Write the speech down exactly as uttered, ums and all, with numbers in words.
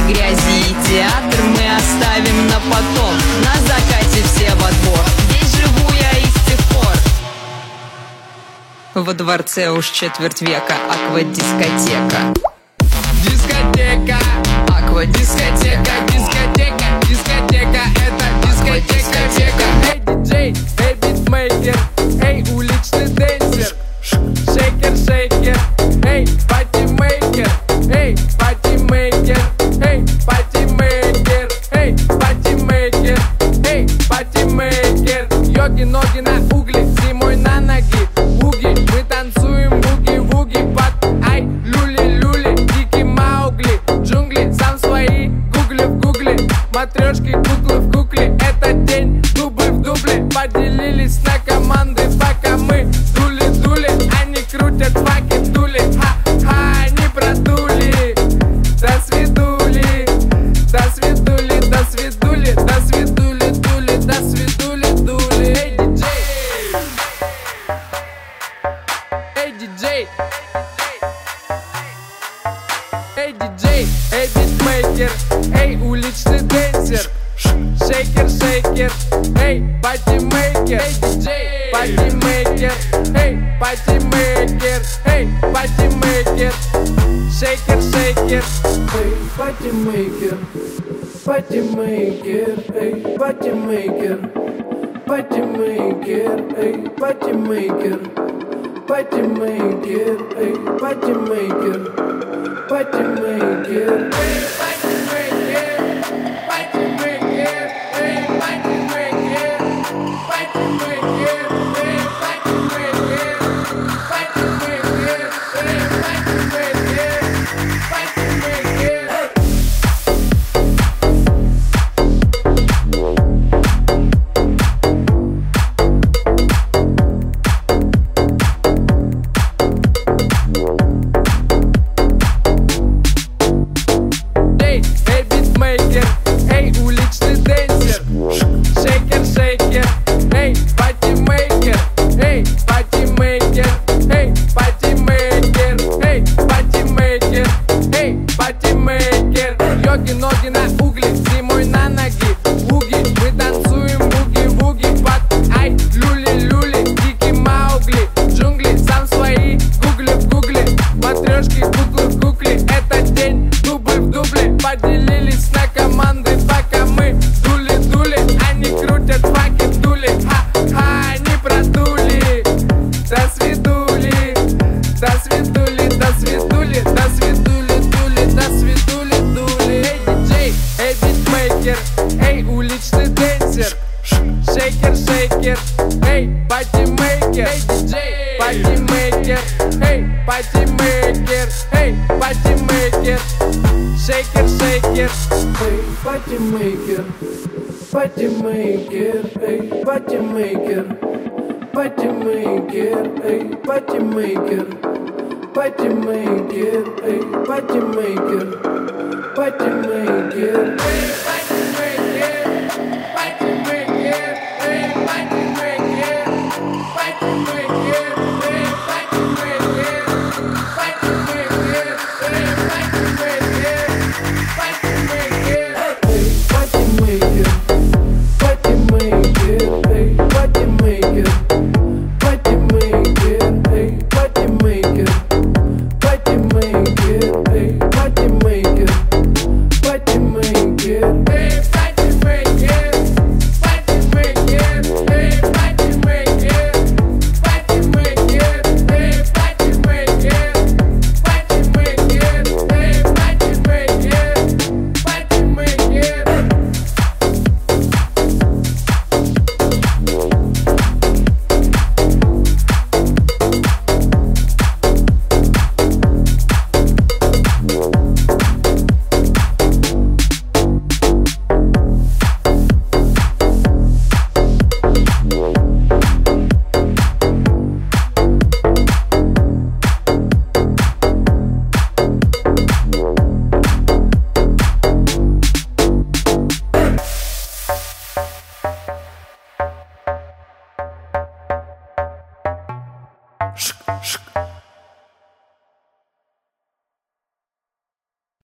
грязи и театр мы оставим на потом. На закате все во двор, здесь живу я и с тех пор. Во дворце уж четверть века аквадискотека. Дискотека, аквадискотека, дискотека, дискотека, это дискотека. Эй, диджей, эй, битмейкер, эй, уличный денсер, шейкер, шейкер, эй, патимейкер, эй, патимейкер, эй, патимейкер, эй, патимейкер, эй, патимейкер. Йоги, ноги на угли, зимой на ноги, буги, мы танцуем буги-вуги под ай, люли-люли, дикий Маугли, джунгли, сам свои, гугли в гугле, матрешки, куклы в кукле, этот день, дубль в дубле, поделились на команды, пока мы дули-дули, они крутят факи в дуле, ха-ха, они продули, до свидули, до свидули, до свидули, до свидули, дули, до свидули, дули. Эй, диджей, эй, диджей, эй, диджей, эй, битмейкер, эй, уличный денсер, шейкер, шейкер, эй, патимейкер, эй, диджей, патимейкер, эй, патимейкер, эй, патимейкер, шейкер, шейкер, эй, патимейкер, патимейкер, эй, патимейкер, патимейкер, эй, патимейкер, патимейкер, эй, патимейкер, патимейкер, эй, патимейкер, патимейкер, эй, патимейкер, патимейкер, эй, патимейкер, патимейкер, эй, патимейкер, патимейкер. Эй, эй, битмейкер, эй, уличный денсер, шейкер, шейкер, эй, патимейкер, эй, патимейкер, эй, патимейкер, эй, патимейкер, эй, патимейкер. Йоги, ноги на угли, зимой на ноги, буги, мы танцуем буги-вуги под ай, люли-люли, дикий Маугли, джунгли, сам свои, гугли в гугле, матрешки, куклы в кукле, этот день, дубль в дубле, поделились на команды, пока мы дули-дули, они крутят факи в дуле, ха-ха, они продули, до свидули, до свидули, до свидули, до свидули, дули, до свидули, дули. Эй, диджей, эй, битмейкер, эй, уличный денсер, шейкер, шейкер, эй, патимейкер, эй, диджей, патимейкер, эй, патимейкер, эй, патимейкер, шейкер, шейкер, эй, патимейкер, патимейкер, эй, патимейкер, патимейкер, эй, патимейкер, патимейкер, эй, патимейкер, патимейкер, эй, патимейкер.